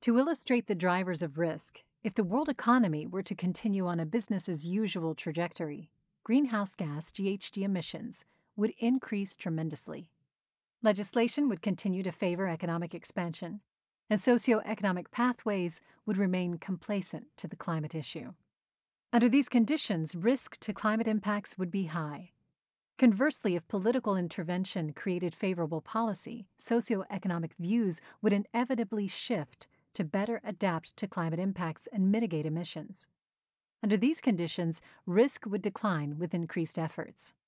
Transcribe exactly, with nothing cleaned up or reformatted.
To illustrate the drivers of risk, if the world economy were to continue on a business as usual trajectory, greenhouse gas G H G emissions would increase tremendously. Legislation would continue to favor economic expansion, and socioeconomic pathways would remain complacent to the climate issue. Under these conditions, risk to climate impacts would be high. Conversely, if political intervention created favorable policy, socioeconomic views would inevitably shift to better adapt to climate impacts and mitigate emissions. Under these conditions, risk would decline with increased efforts.